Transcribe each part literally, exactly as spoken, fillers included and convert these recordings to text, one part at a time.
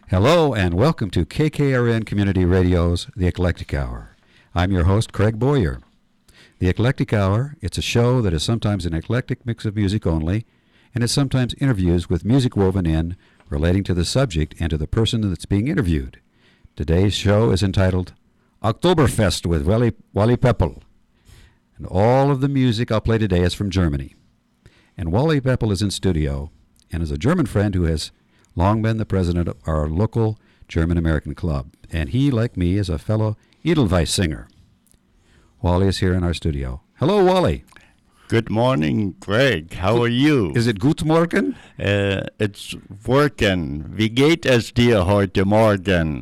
Hello and welcome to K K R N Community Radio's The Eclectic Hour. I'm your host, Craig Boyer. The Eclectic Hour, it's a show that is sometimes an eclectic mix of music only, and it's sometimes interviews with music woven in relating to the subject and to the person that's being interviewed. Today's show is entitled Oktoberfest with Wally, Wally Peppel. And all of the music I'll play today is from Germany. And Wally Peppel is in studio and is a German friend who has long been the president of our local German-American club. And he, like me, is a fellow Edelweiss singer. Wally is here in our studio. Hello, Wally. Good morning, Greg. How are you? Is it Guten Morgen? Uh, it's working. Wie geht es dir heute Morgen?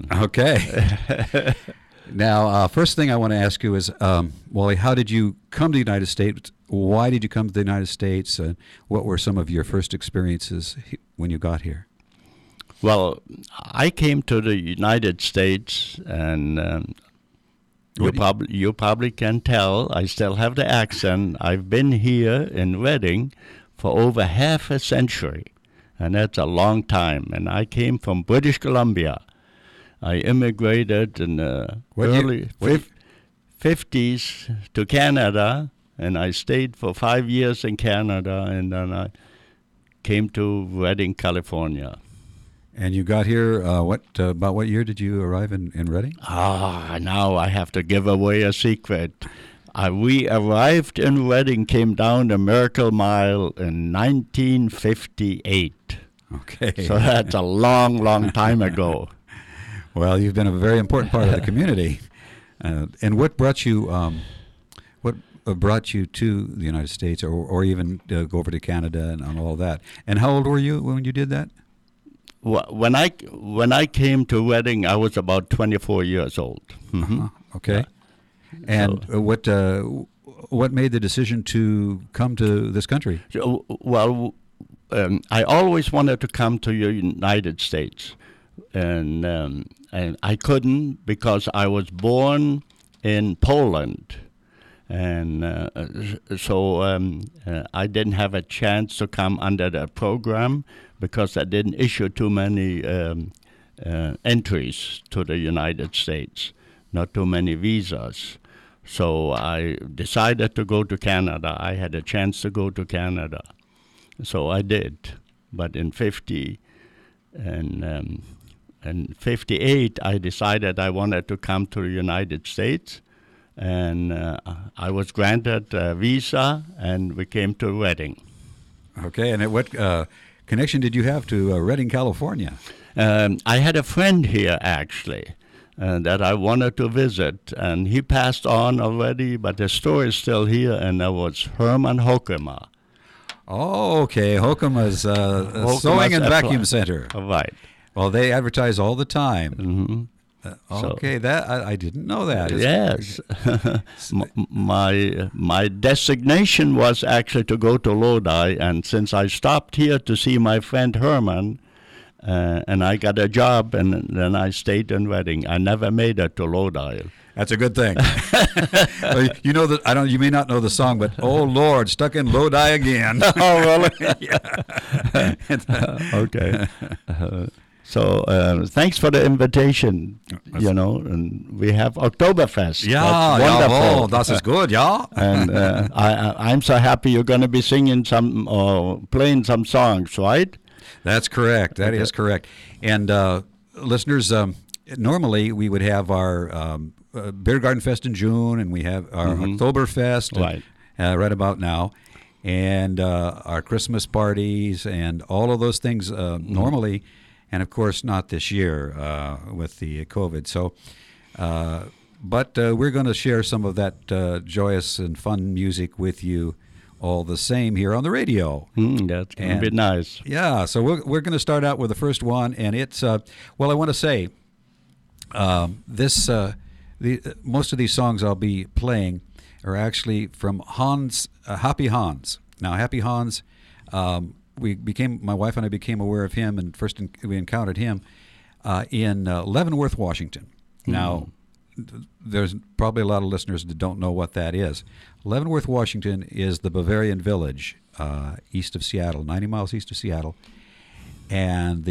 Okay. Now, uh, first thing I want to ask you is, um, Wally, how did you come to the United States? Why did you come to the United States? Uh, what were some of your first experiences he- when you got here? Well, I came to the United States, and um, you, prob- you probably can tell I still have the accent. I've been here in Reading for over half a century, and that's a long time. And I came from British Columbia. I immigrated in the What early year- what fif- fifties to Canada, and I stayed for five years in Canada, and then I came to Redding, California. And you got here, uh, what uh, about what year did you arrive in, in Reading? Ah, now I have to give away a secret. Uh, we arrived in Reading, came down the Miracle Mile in nineteen fifty-eight. Okay. So that's a long, long time ago. Well, you've been a very important part of the community. Uh, and what brought you, um, what uh, brought you to the United States, or or even uh, go over to Canada and, and all that? And how old were you when you did that? Wh- When I when I came to Reading, I was about twenty-four years old. Mhm. Uh, okay. And uh, what uh, what made the decision to come to this country? So, well, um, I always wanted to come to the United States, and um, and I couldn't because I was born in Poland, and uh, so um, uh, I didn't have a chance to come under the program because I didn't issue too many um, uh, entries to the United States, not too many visas. So I decided to go to Canada. I had a chance to go to Canada, so I did. But in fifty and um, and fifty-eight, I decided I wanted to come to the United States, and uh, I was granted a visa, and we came to Reading. Okay. And at what uh, connection did you have to uh, Redding, California? Um, I had a friend here, actually, uh, that I wanted to visit, and he passed on already, but the store is still here, and that was Herman Hoekema. Oh, okay. Hoekema's uh, uh, Hoekema's Sewing and Apply- Vacuum Center. Right. Well, they advertise all the time. hmm Uh, So- okay, that I, I didn't know that. Is- Yes. M- my my designation was actually to go to Lodi, and since I stopped here to see my friend Herman, uh, and I got a job, and then I stayed in Reading. I never made it to Lodi. That's a good thing. Well, you know that I don't. You may not know the song, but oh Lord, stuck in Lodi again. Oh, really? Yeah. Okay. Uh, so uh, thanks for the invitation, you know, and we have Oktoberfest. Yeah, That's wonderful. jawohl, das ist gut, ja. And uh, I, I, I'm so happy you're going to be singing some or playing some songs, right? That's correct. That Okay. is correct. And uh, listeners, um, normally we would have our um, uh, Beer Garden Fest in June, and we have our Mhm. Oktoberfest Right. uh, right about now, and uh, our Christmas parties, and all of those things uh, normally, and of course not this year uh, with the COVID. So, uh, but uh, we're going to share some of that uh, joyous and fun music with you all the same here on the radio. Mm, that's going to And- be nice. Yeah, so we're, we're going to start out with the first one, and it's, uh, well, I want to say, um, this, uh, the most of these songs I'll be playing are actually from Hans, uh, Happy Hans. Now, Happy Hans, um, we became, my wife and I became aware of him, and first en- we encountered him uh, in uh, Leavenworth, Washington. Now, th- there's probably a lot of listeners that don't know what that is. Leavenworth, Washington is the Bavarian village uh, east of Seattle, ninety miles east of Seattle. And the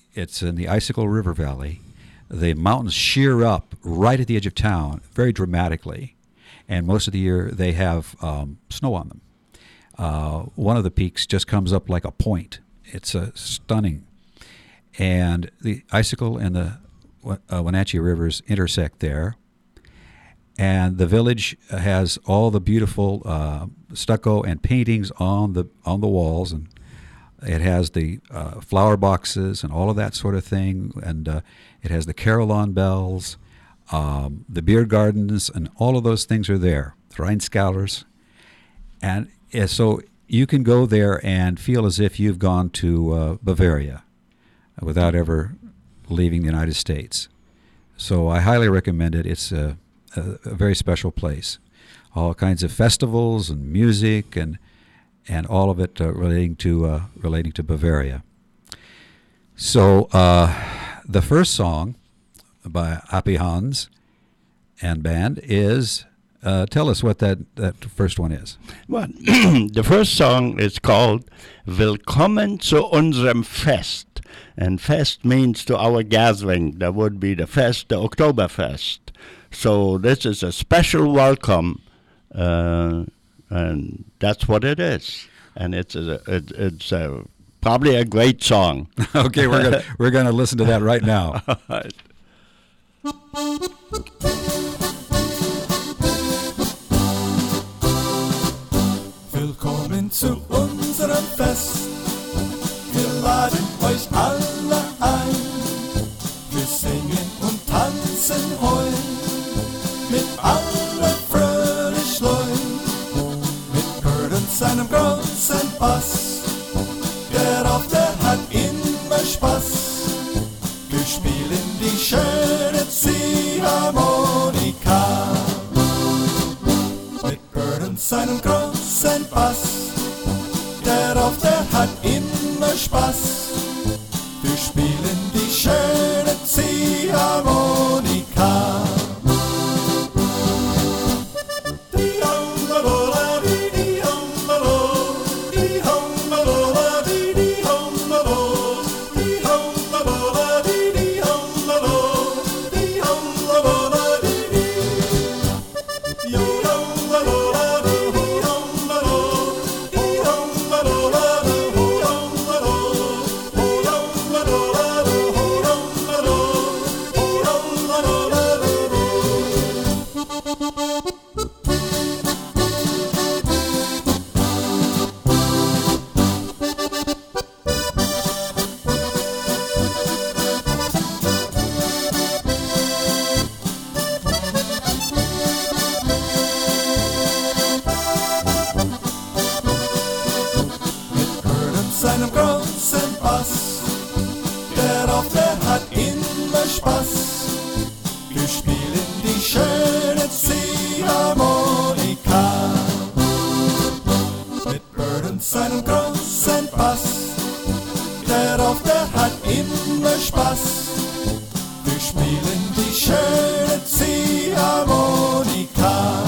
it's in the Icicle River Valley. The mountains sheer up right at the edge of town, very dramatically, and most of the year they have um, snow on them. Uh, one of the peaks just comes up like a point. It's uh, stunning. And the Icicle and the uh, Wenatchee Rivers intersect there. And the village has all the beautiful uh, stucco and paintings on the on the walls, and it has the uh, flower boxes and all of that sort of thing. And uh, it has the carillon bells, um, the beer gardens, and all of those things are there. Rheinskallers. And uh, so you can go there and feel as if you've gone to uh, Bavaria without ever leaving the United States. So I highly recommend it. It's a, a, a very special place. All kinds of festivals and music and and all of it uh, relating to uh, relating to Bavaria. So uh, the first song by Happy Hans and band is. Uh, tell us what that, that first one is. Well, the first song is called Willkommen zu unserem Fest. And fest means to our gathering. That would be the fest, the Oktoberfest. So this is a special welcome, uh, and that's what it is. And it's a, it, it's a, probably a great song. Okay, we're gonna, we're going to listen to that right now. All right. Willkommen zu unserem Fest. Wir laden euch alle ein. Wir singen und tanzen heu mit aller fröhlich Leut. Mit Kurt und seinem großen Bass. Der auf der hat immer Spaß. Wir spielen die schöne Ziehharmonika. Mit Kurt und seinem großen Bass. Der auf der hat immer Spaß. Wir spielen die schöne Ziehharmonika. Seinem großen Bass, der auf der hat immer Spaß. Wir spielen die schöne Ziehharmonika. Mit Bird und seinem großen Bass, der auf der hat immer Spaß. Wir spielen die schöne Ziehharmonika.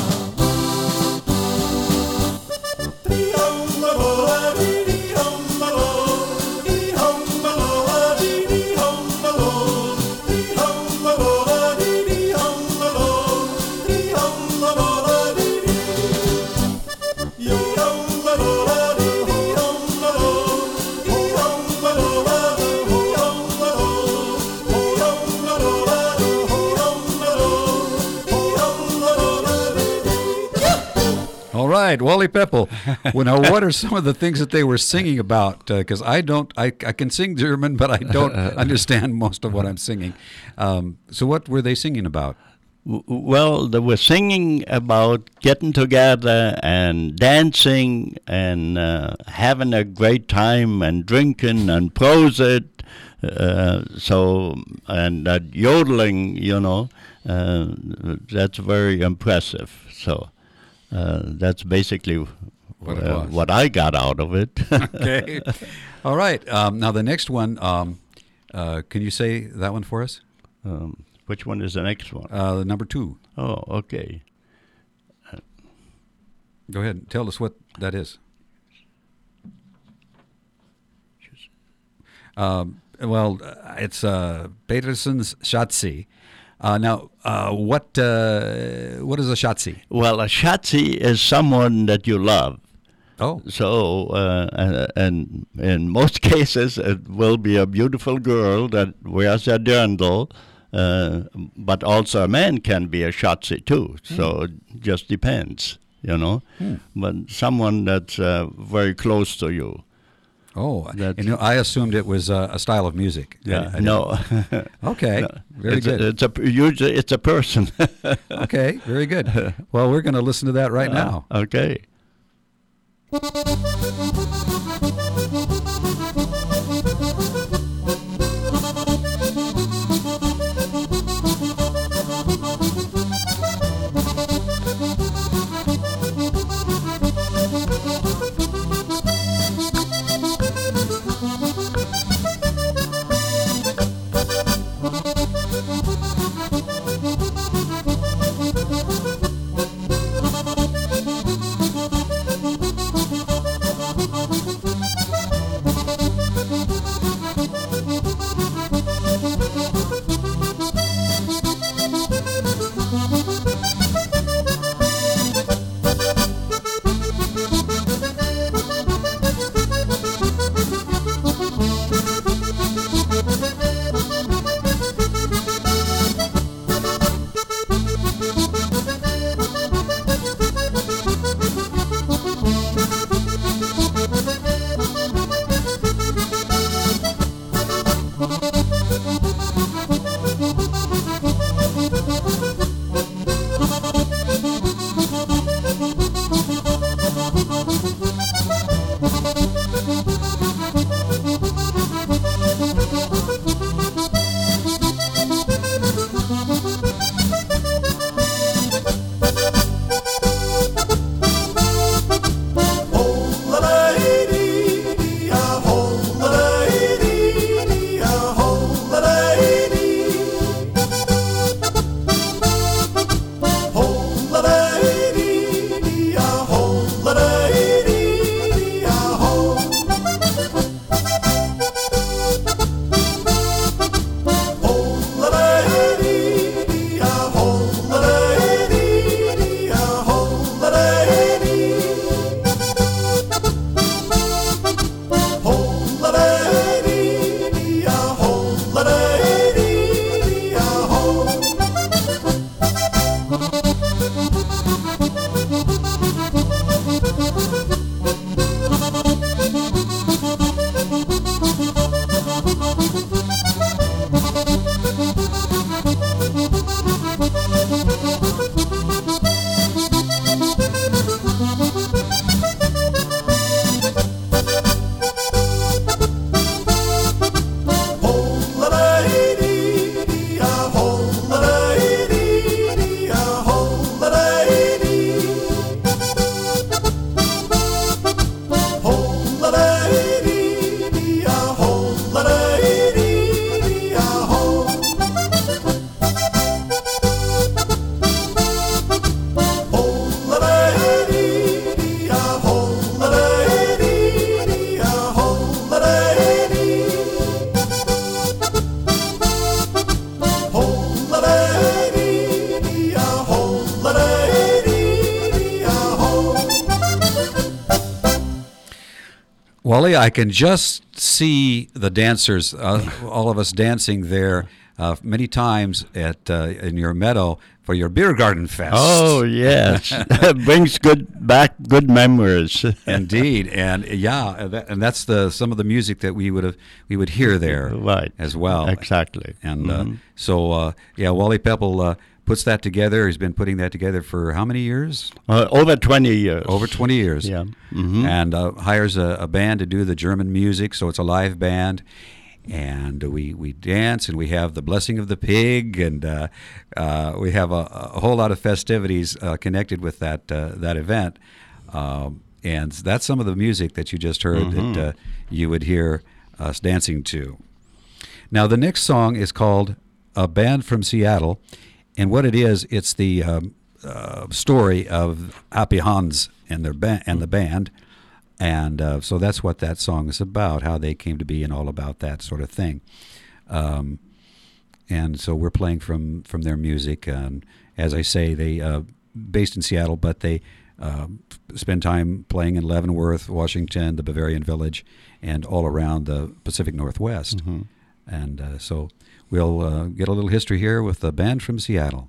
All right, Wally Peppel. Well, now, what are some of the things that they were singing about? Because uh, I don't, I, I can sing German, but I don't understand most of what I'm singing. Um, so what were they singing about? Well, they were singing about getting together and dancing and uh, having a great time and drinking and Prosit. Uh, so, and uh, yodeling, you know, uh, that's very impressive. So. Uh, that's basically what, uh, what I got out of it. Okay. All right. Um, now the next one, um, uh, can you say that one for us? Um, which one is the next one? Uh, the number two. Oh, okay. Uh, Go ahead. Tell us what that is. Um, well, uh, it's uh, Peterson's Schatzi. Uh, now, uh, what uh, what is a Schatzi? Well, a Schatzi is someone that you love. Oh. So, uh, and, and in most cases, it will be a beautiful girl that wears a dirndl, uh, but also a man can be a Schatzi too. Mm. So it just depends, you know. Mm. But someone that's uh, very close to you. Oh, and, you know, I assumed it was uh, a style of music. Yeah, I, I no. Okay, no. very it's good. A, it's a usually it's a person. Okay, very good. Well, we're going to listen to that right uh, now. Okay. Wally, I can just see the dancers, uh, all of us dancing there uh, many times at uh, in your meadow for your beer garden fest. Oh yes, brings good back good memories. Indeed, and yeah, that, and that's the some of the music that we would have we would hear there, right? As well, exactly. And mm-hmm. uh, so uh, yeah, Wally Pepple uh, puts that together. He's been putting that together for how many years? Uh, over twenty years. Over twenty years. Yeah. Mm-hmm. And uh, hires a, a band to do the German music, so it's a live band. And we, we dance, and we have the blessing of the pig, and uh, uh, we have a, a whole lot of festivities uh, connected with that uh, that event. Um, and that's some of the music that you just heard mm-hmm. that uh, you would hear us dancing to. Now, the next song is called "A Band from Seattle," and what it is, it's the um, uh, story of Happy Hans and their ba- and the band. And uh, so that's what that song is about, how they came to be and all about that sort of thing. Um, and so we're playing from, from their music. And as I say, they uh, based in Seattle, but they uh, spend time playing in Leavenworth, Washington, the Bavarian Village, and all around the Pacific Northwest. Mm-hmm. And uh, so we'll uh, get a little history here with the band from Seattle.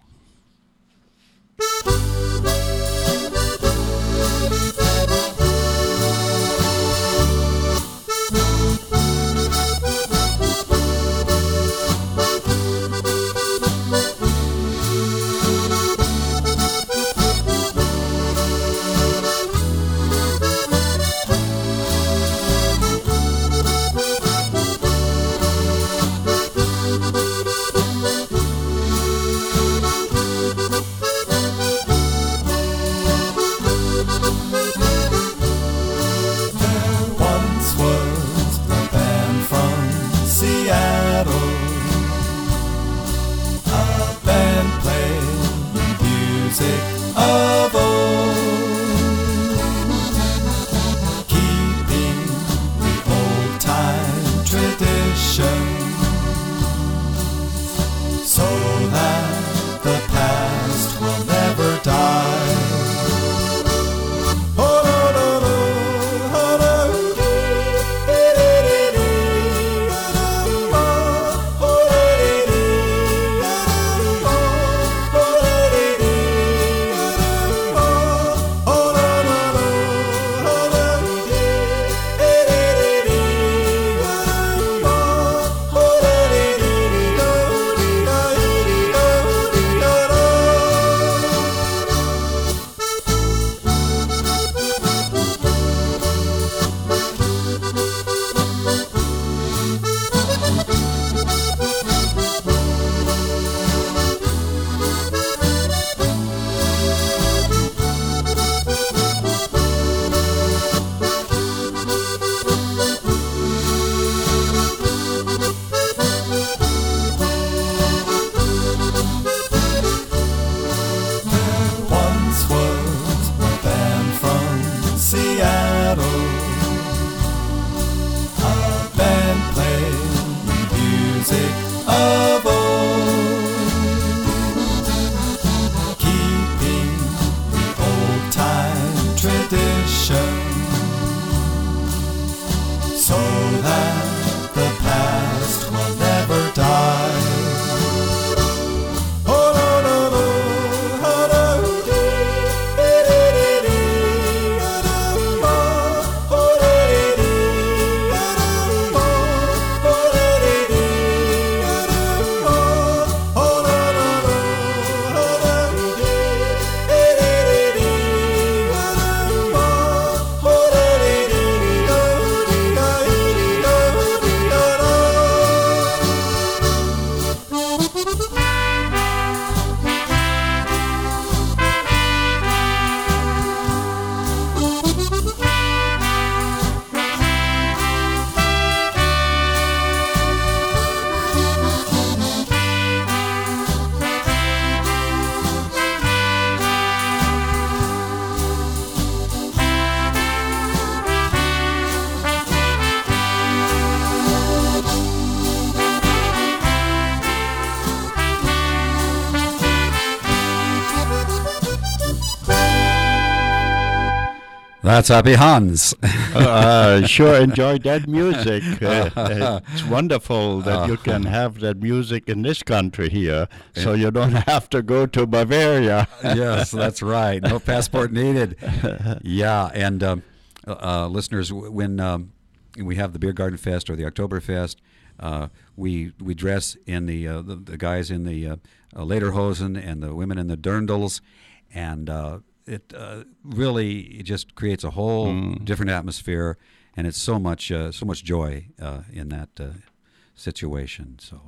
That's Happy Hans. uh, I sure enjoyed that music. Uh, it's wonderful that you can have that music in this country here, so you don't have to go to Bavaria. Yes, that's right. No passport needed. Yeah, and um, uh, listeners, when um, we have the Beer Garden Fest or the Oktoberfest, uh, we we dress in the uh, the, the guys in the uh, uh, lederhosen and the women in the dirndls, and uh, it uh, really it just creates a whole mm. different atmosphere, and it's so much uh, so much joy uh, in that uh, situation. So,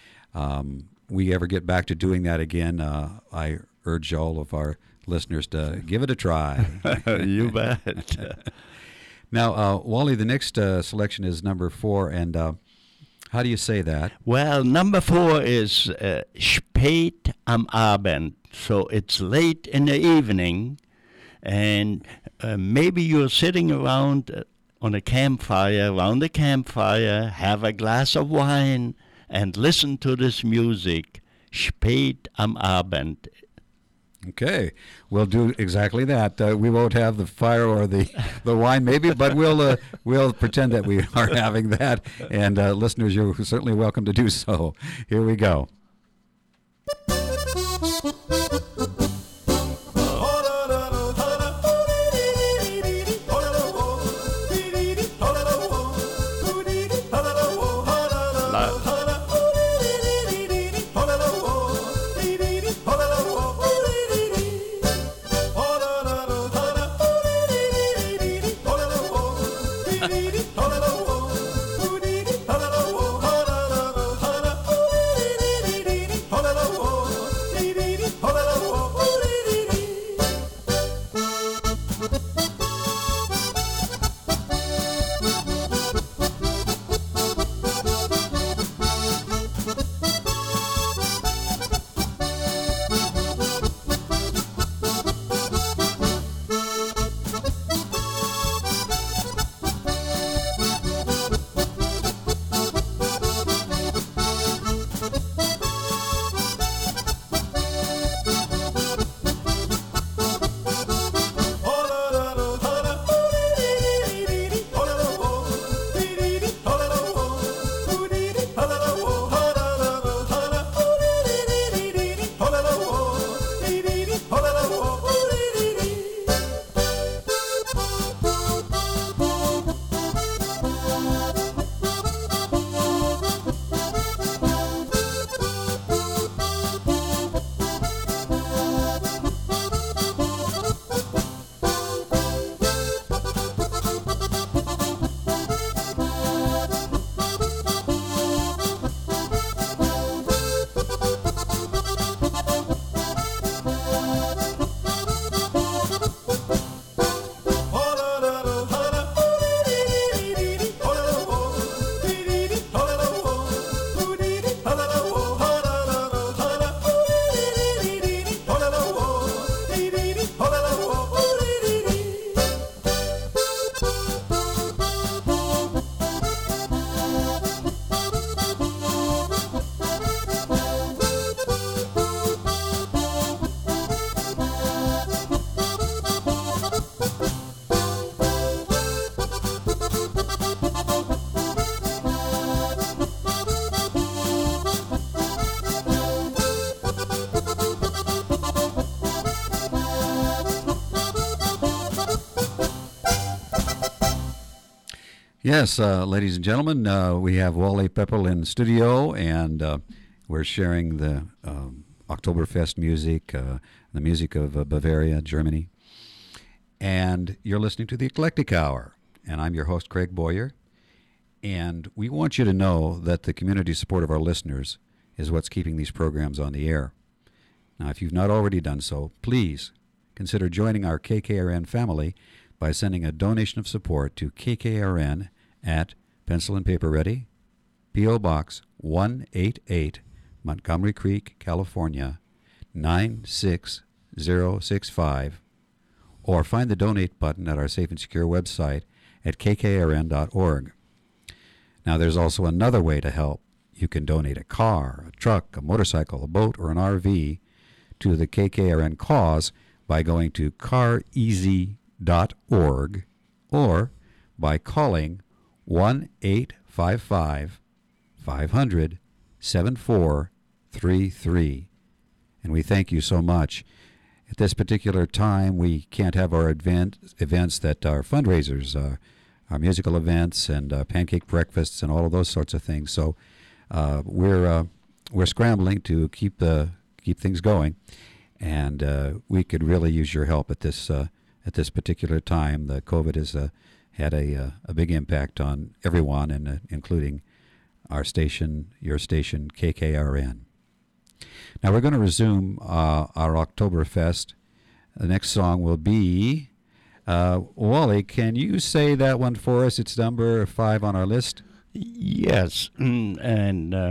um, we ever get back to doing that again, uh, I urge all of our listeners to give it a try. You bet. Now, uh, Wally, the next uh, selection is number four, and uh, how do you say that? Well, number four is uh, spät am Abend, so it's late in the evening, and uh, maybe you're sitting around uh, on a campfire, around the campfire, have a glass of wine, and listen to this music, spät am Abend. Okay, we'll do exactly that. Uh, we won't have the fire or the, the wine, maybe, but we'll uh, we'll pretend that we are having that. And uh, listeners, you're certainly welcome to do so. Here we go. Yes, uh, ladies and gentlemen, uh, we have Wally Pepperl in studio, and uh, we're sharing the um, Oktoberfest music, uh, the music of uh, Bavaria, Germany. And you're listening to the Eclectic Hour, and I'm your host, Craig Boyer. And we want you to know that the community support of our listeners is what's keeping these programs on the air. Now, if you've not already done so, please consider joining our K K R N family by sending a donation of support to K K R N at Pencil and Paper Ready, P O. Box one eighty-eight, Montgomery Creek, California, nine six zero six five, or find the donate button at our safe and secure website at k k r n dot org. Now, there's also another way to help. You can donate a car, a truck, a motorcycle, a boat, or an R V to the K K R N cause by going to car easy dot org or by calling one eight five five, five hundred, seven four three three. And we thank you so much. At this particular time, we can't have our event, events that are fundraisers, uh, our musical events and uh, pancake breakfasts and all of those sorts of things. So uh, we're uh, we're scrambling to keep the keep things going, and uh, we could really use your help at this uh, at this particular time. The COVID has uh, had a uh, a big impact on everyone, and uh, including our station, your station, K K R N. Now we're going to resume uh, our Oktoberfest. The next song will be, uh, Wally, can you say that one for us? It's number five on our list. Yes, mm, and um,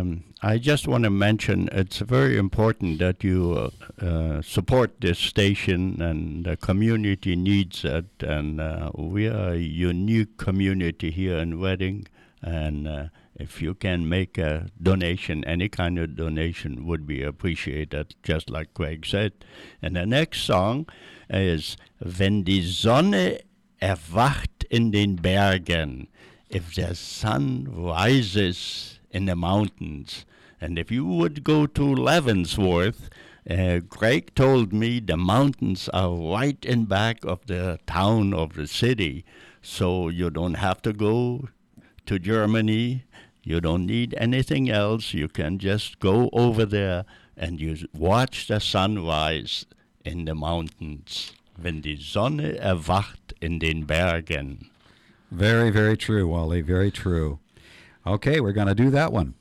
I just want to mention it's very important that you uh, uh, support this station, and the community needs it. And uh, we are a unique community here in Reading, and uh, if you can make a donation, any kind of donation would be appreciated, just like Craig said. And the next song is Wenn die Sonne erwacht in den Bergen, if the sun rises in the mountains. And if you would go to Leavenworth, uh, Greg told me the mountains are right in back of the town of the city, so you don't have to go to Germany. You don't need anything else. You can just go over there and you watch the sunrise in the mountains. Wenn die Sonne erwacht in den Bergen. Very, very true, Wally. Very true. Okay, we're going to do that one.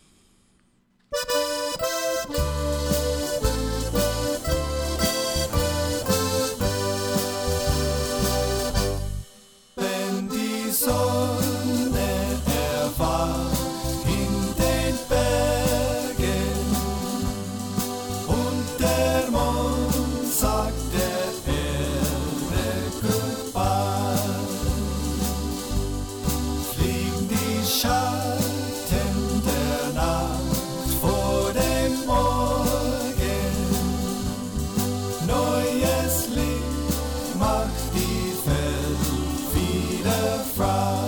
Wenn die Sonne erwacht in den Bergen und der Mond sagt der Erde goodbye, fliegen die Schatten der Nacht vor dem Morgen. Neues Licht macht die Welt wieder frei.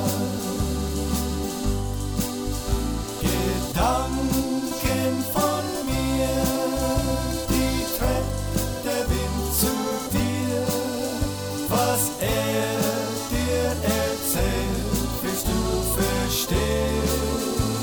Gedanken von mir, die trägt der Wind zu dir. Was er dir erzählt, willst du verstehen.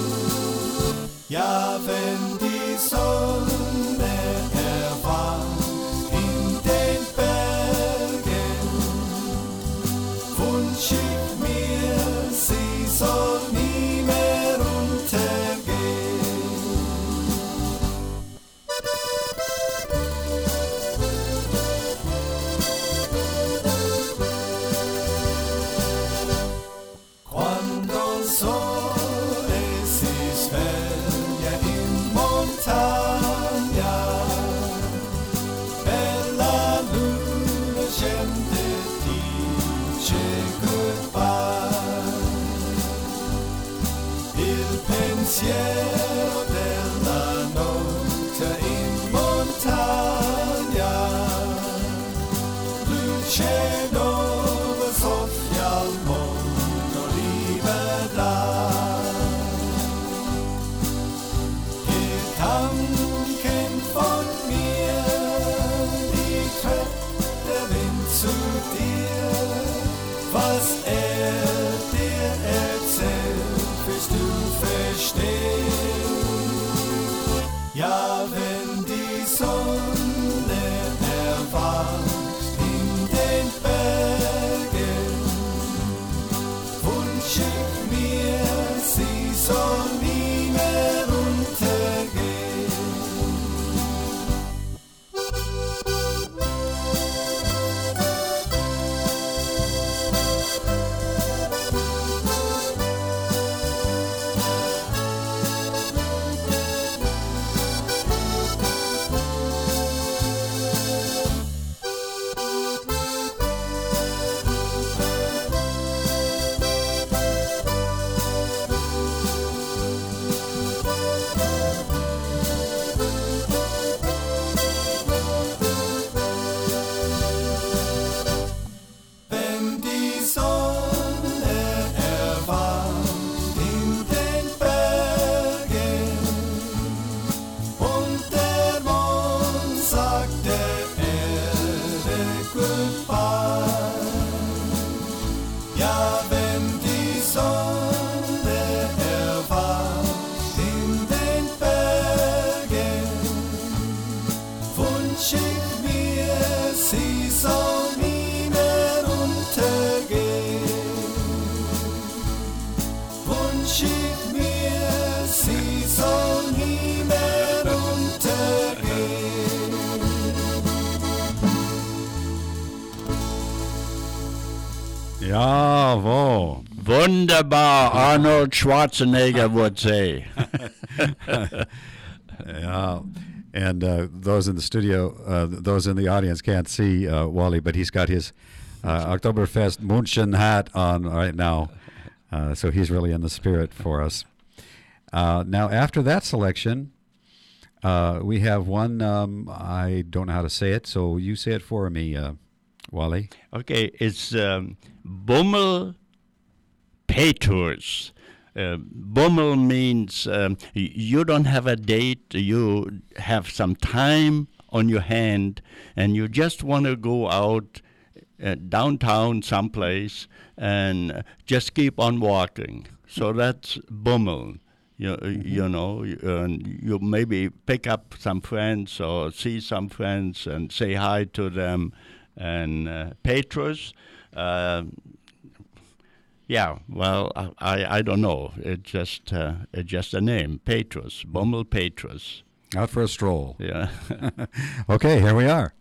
Ja, wenn die Sonne erwacht in den Bergen, wünsch ich mir, sie soll nie mehr untergehen. Quando sole si sveglia in montagna, e la luna scende dice goodbye, il pensiero della notte in montagna, luce nuova soffia al mondo, libertà. Gedanken von mir, die trägt der Wind zu dir. Was er dir erzählt, willst du verstehen. Ja, wenn die Sonne erwacht in den Bergen, wünsch ich mir, sie soll nie mehr untergehen. Wenn die Sonne erwacht in den Bergen und der Mond sagt der Erde goodbye. Ja, wenn die Sonne erwacht in den Bergen, wünsch ich mir, sie soll nie mehr untergehen. Wünsch ich mir, sie soll nie mehr untergehen. Jawohl. Wunderbar, Arnold Schwarzenegger would say. Yeah, and uh, those in the studio, uh, those in the audience can't see uh, Wally, but he's got his uh, Oktoberfest München hat on right now, uh, so he's really in the spirit for us. Uh, now, after that selection, uh, we have one, um, I don't know how to say it, so you say it for me, uh, Wally. Okay, it's um, Bummel Petrus. Uh, Bummel means um, y- you don't have a date, you have some time on your hand, and you just want to go out uh, downtown someplace and uh, just keep on walking. So that's Bummel. You, mm-hmm. you know, and you maybe pick up some friends or see some friends and say hi to them. And uh, Petrus, uh, yeah, well, I, I don't know. It's just uh, it's just a name, Petrus, Bummel Petrus. Out for a stroll. Yeah. Okay, here we are.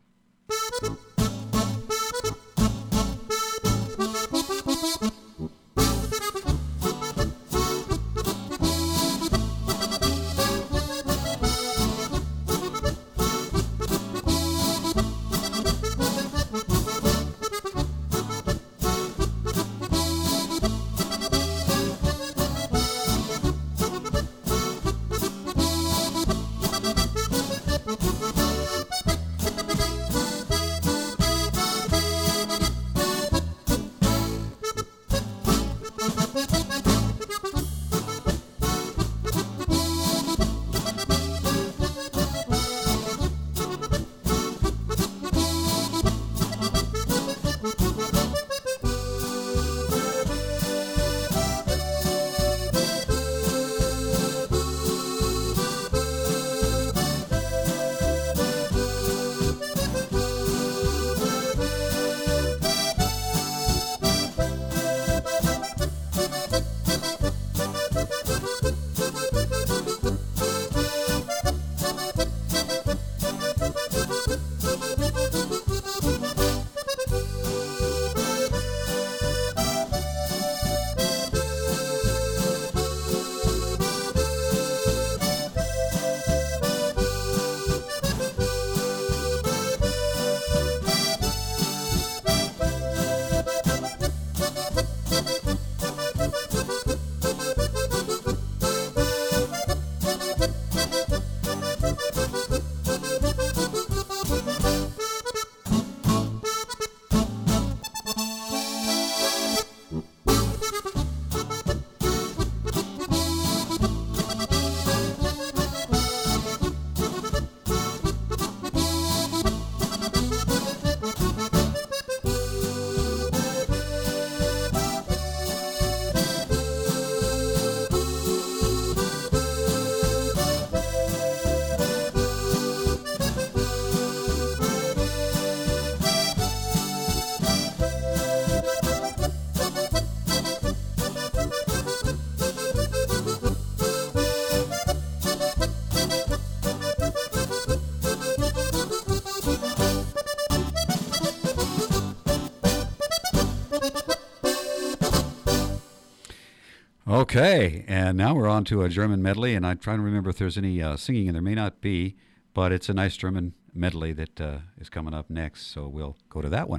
Okay, and now we're on to a German medley, and I'm trying to remember if there's any uh, singing, and there may not be, but it's a nice German medley that uh, is coming up next, so we'll go to that one.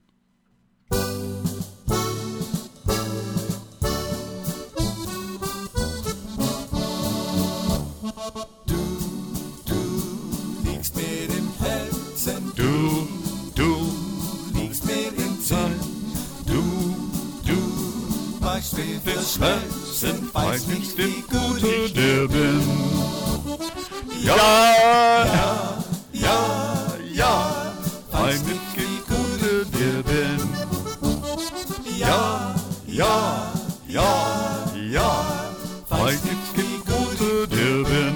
Du, du liegst mir im Herzen, Du, du, liegst mir im Sinn, du, du, weißt wie viel Schmerzen, weißt nicht wie gut ich dir bin. Ja, Ja, ja, ja, weißt nicht wie gut ich dir bin. Ja, ja, ja, Ja, weißt nicht wie gut ich dir bin.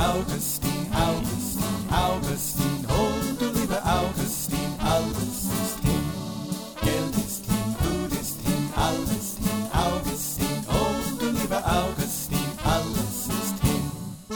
Augustin, Augustin, Augustin. Oh, du lieber Augustin, alles ist hin. Geld ist hin, Blut ist hin, alles hin. Augustin, oh, du lieber Augustin, alles ist hin.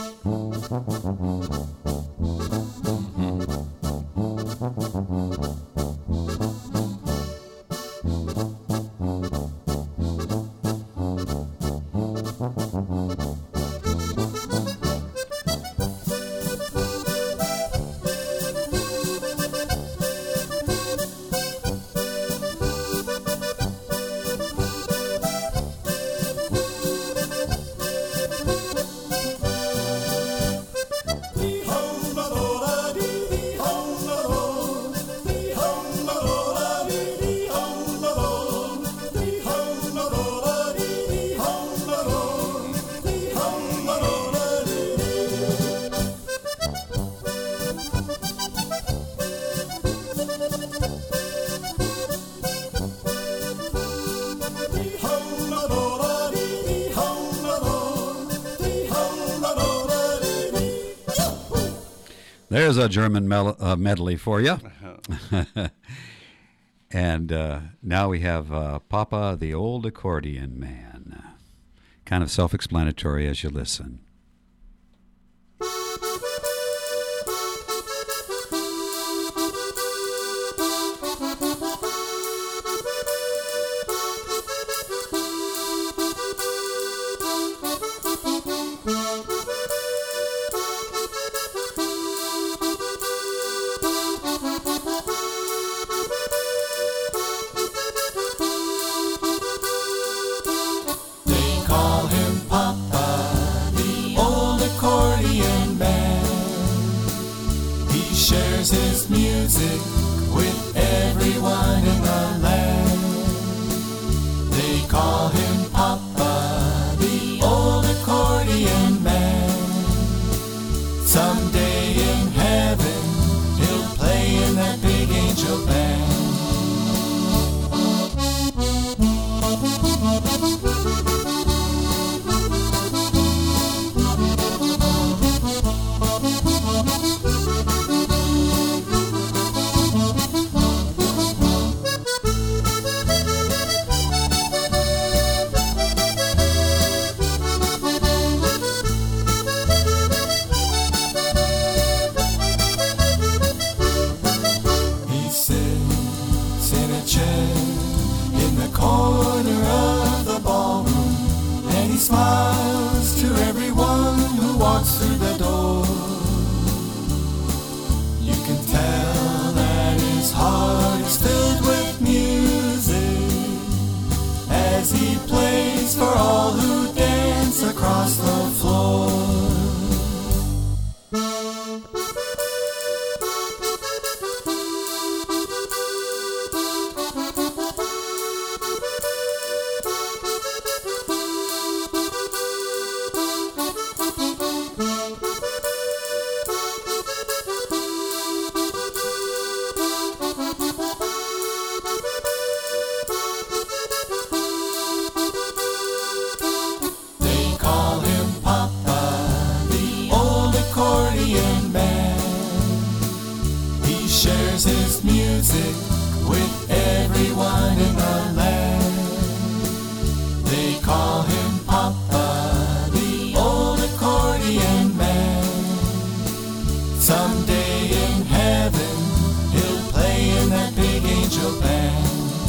There's a German mel- uh, medley for you. And uh, now we have uh, Papa the Old Accordion Man. Kind of self-explanatory as you listen. His music with everyone in the land. They call him Papa, the old accordion man. Someday in heaven, he'll play in that big angel band. Smiles to everyone who walks through the door. You can tell that his heart is filled with music as he plays for all who dance across the floor. His music with everyone in the land. They call him Papa, the old accordion man. Someday in heaven, he'll play in that big angel band.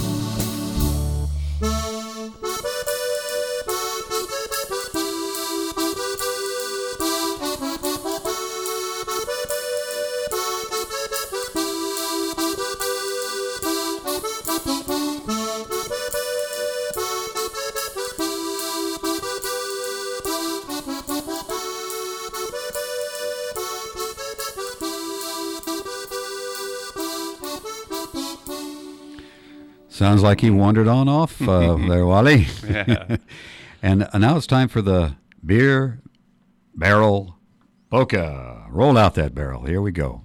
Sounds like he wandered on off uh, there, Wally. Yeah. And now it's time for the beer barrel polka. Roll out that barrel. Here we go.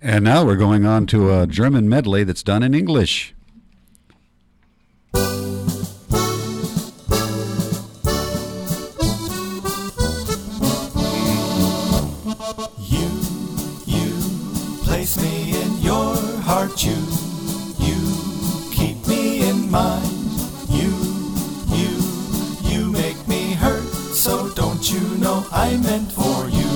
And now we're going on to a German medley that's done in English. You, you place me in your heart. You, you keep me in mind. You, you, you make me hurt. So don't you know I meant for you?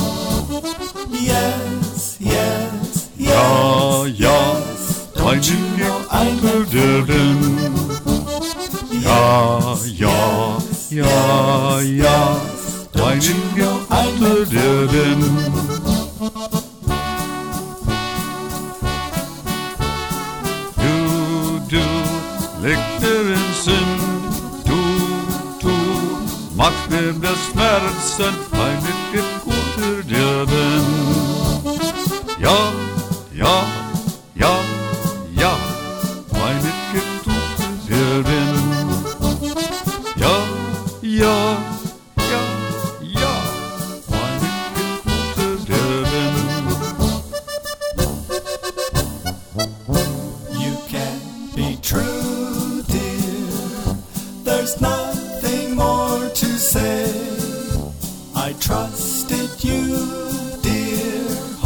Yes, yes, yes. Ja, ja, yes. Don't you know I meant for Döden. you? Ja, ja, ja, ja, Don't you know I meant for you? Döden. Du, du, legte den Sinn. Du, du, machst mir das Schmerzen, meine gute Döden. Ja, ja, ja, ja, meine gute Döden. Ja, ja, ja, ja, meine gute Döden. You can't be true, dear. There's nothing more to say. I trusted you, dear,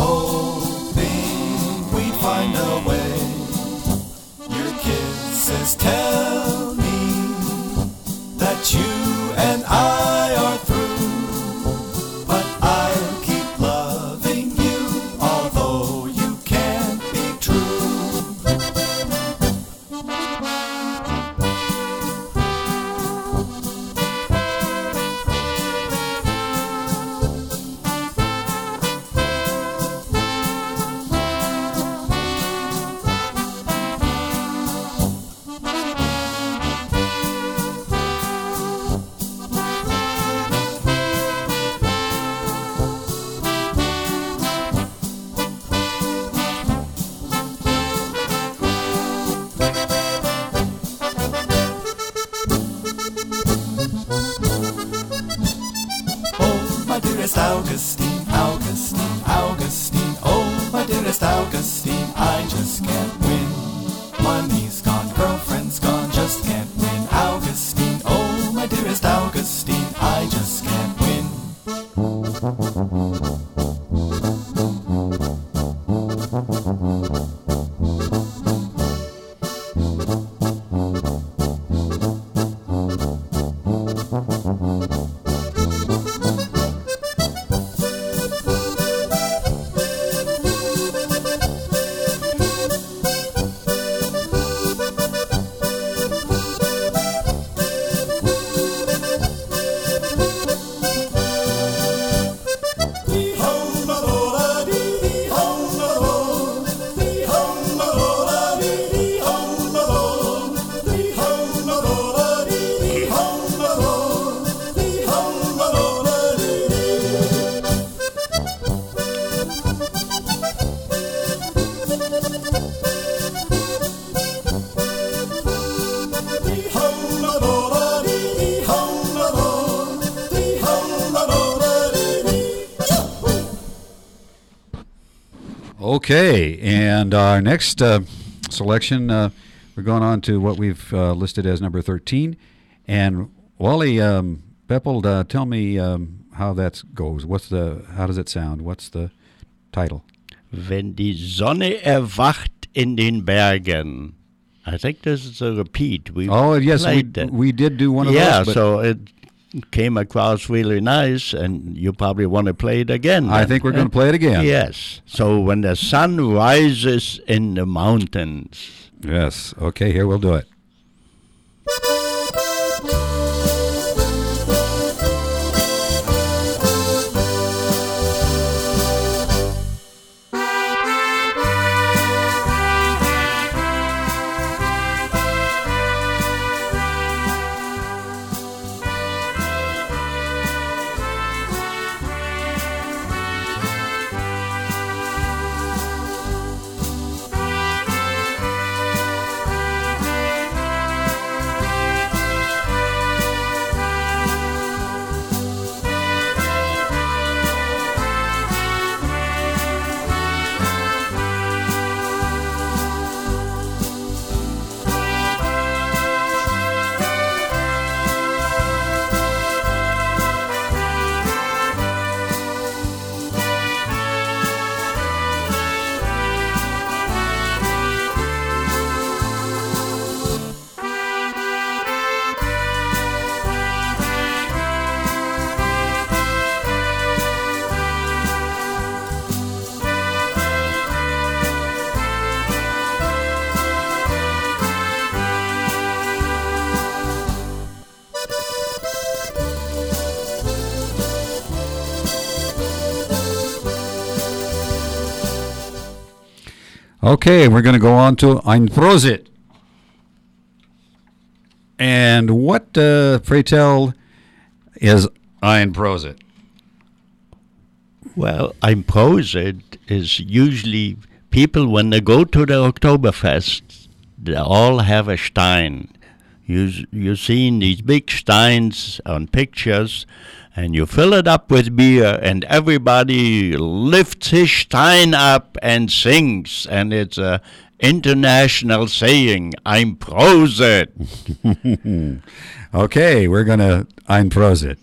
hoping we'd find a way. Your kisses tell me that you and I are through. But I'll keep loving you, although you can't be true. Oh, my dearest Augustine, Augustine, Augustine. Oh, my dearest Augustine, I just can't win. Money's gone, girlfriend's gone, just can't win. Augustine, oh, my dearest Augustine, I just can't win. Okay, and our next uh, selection, uh, we're going on to what we've uh, listed as number thirteen. And Wally um, Peppold, uh, tell me um, how that goes. What's the? How does it sound? What's the title? Wenn die Sonne erwacht in den Bergen. I think this is a repeat. We Oh, yes, we, played that. we did do one of yeah, those. But so it came across really nice, and you probably want to play it again. I then. think we're going to play it again. Yes. So when the sun rises in the mountains. Yes. Okay, here we'll do it. Thank Okay, we're going to go on to Ein Prosit. And what, uh, pray tell, is Ein Prosit? Well, Ein Prosit is usually people, when they go to the Oktoberfest, they all have a stein. You, you've seen these big steins on pictures, and you fill it up with beer, and everybody lifts his stein up and sings, and it's a international saying, Ein Prosit. Okay, we're going to Ein Prosit.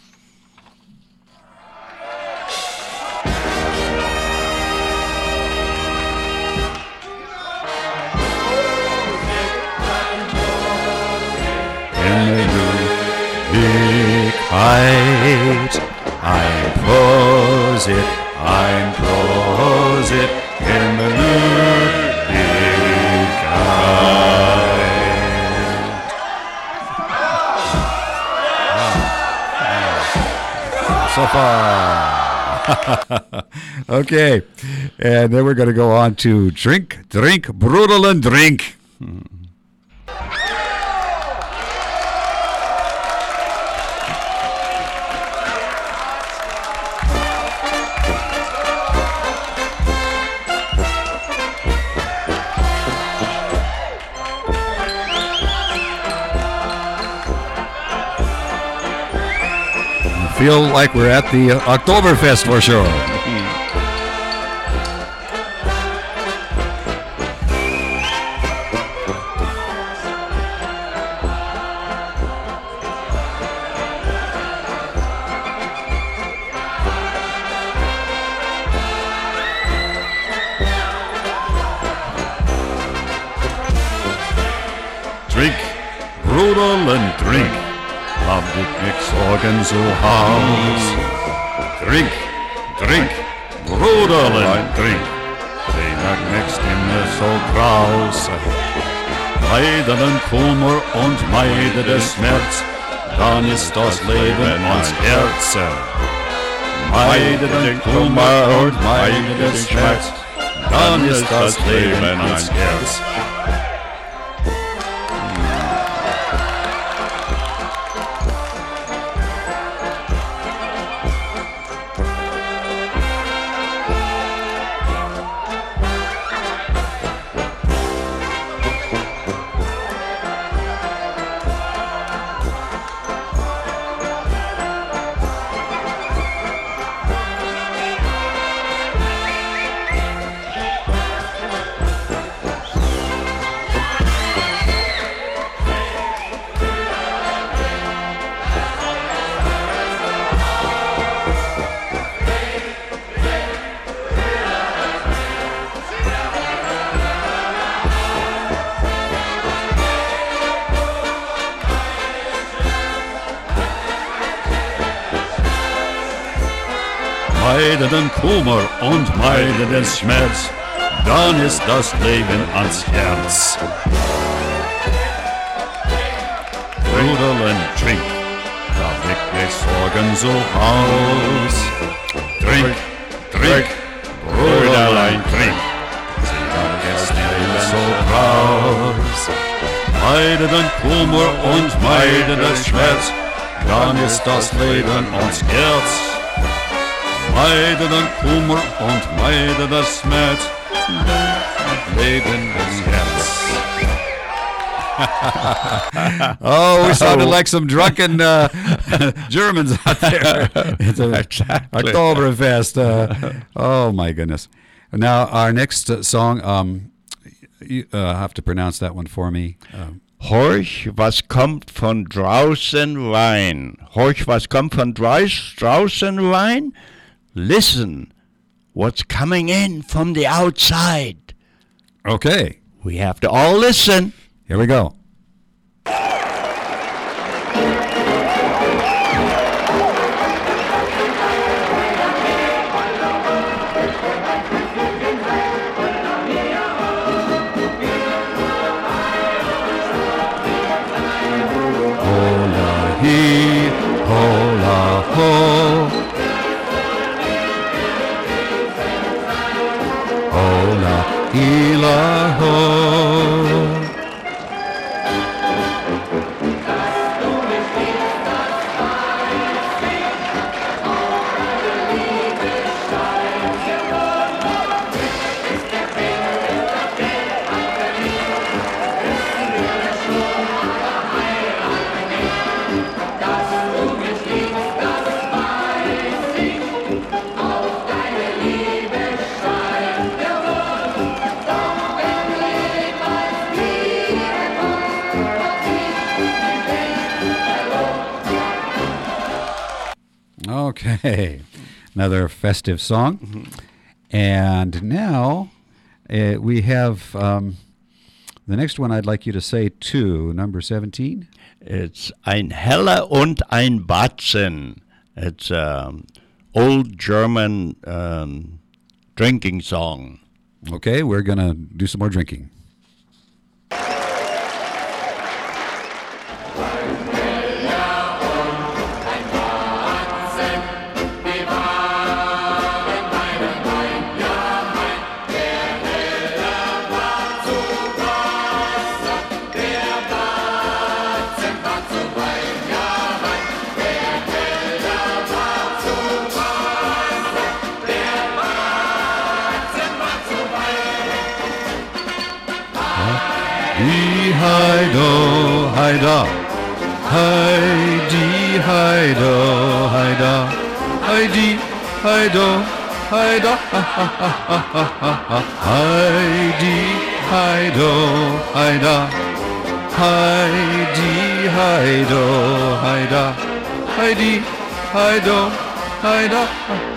Ewigkeit, ein Prosit, ein Prosit in der Ewigkeit. So far. Okay, and then we're going to go on to Drink, Drink, Brudel and Drink. Hmm. Feel like we're at the uh, Oktoberfest for sure. Drink, Brudel and drink. Hab dich nicht Sorgen zu Haus. Drink, drink, Bruderlein, drink. Die mag nichts immer so graus. Meide den Kummer und meide den Schmerz, dann ist das Leben ans Herz. Meide den Kummer und meide den Schmerz, dann ist das Leben ans Herz. Meide den Kummer und meide den Schmerz, dann ist das Leben ans Herz. Bruderlein, trink, da weg die Sorgen so aus. Trink, trink, Bruderlein, trink, sie hat das Leben so raus. Meide den Kummer und meide den Schmerz, dann ist das Leben ans Herz. Meide den Kummer und meide das Schmerz, Leben ins Herz. Oh, we sounded like some drunken uh, Germans out there. It's a Exactly. Oktoberfest. Uh, oh, my goodness. Now, our next uh, song, um, you uh, have to pronounce that one for me. Um, Horch, was kommt von draußen rein? Horch, was kommt von draußen rein? Listen, what's coming in from the outside. okay, We have to all listen. here we go. Hola he, hola ho. Hola, he Okay. Another festive song. Mm-hmm. And now uh, we have um, the next one I'd like you to say too, number seventeen. It's Ein Heller und ein Batzen. It's an old German um, drinking song. Okay, we're going to do some more drinking. Heido, heida, heidi, heido, heida, heidi, heido, heida, ha, ha, ha, ha, ha, ha, heidi, heido, heida, heidi, heido, heida, heidi, heido, heida, ha.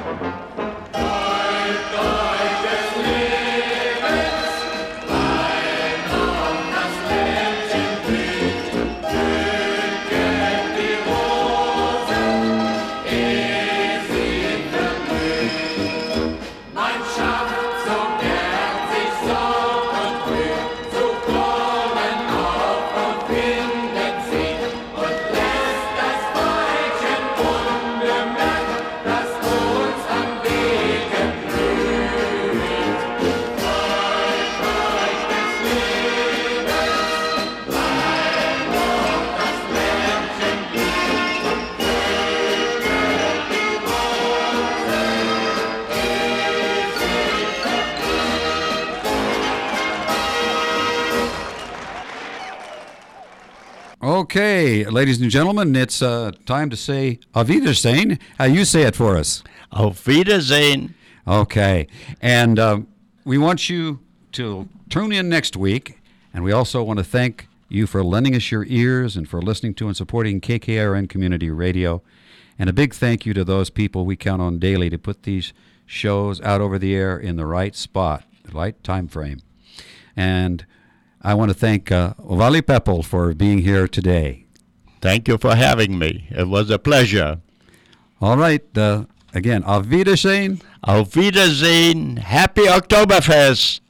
Okay, ladies and gentlemen, it's uh, time to say Auf Wiedersehen. How you say it for us? Auf Wiedersehen. Okay, and uh, we want you to tune in next week, and we also want to thank you for lending us your ears and for listening to and supporting K K R N Community Radio. And a big thank you to those people we count on daily to put these shows out over the air in the right spot, the right time frame. And I want to thank uh, Ovali Peppel for being here today. Thank you for having me. It was a pleasure. All right. Uh, again, Auf Wiedersehen. Auf Wiedersehen. Happy Oktoberfest.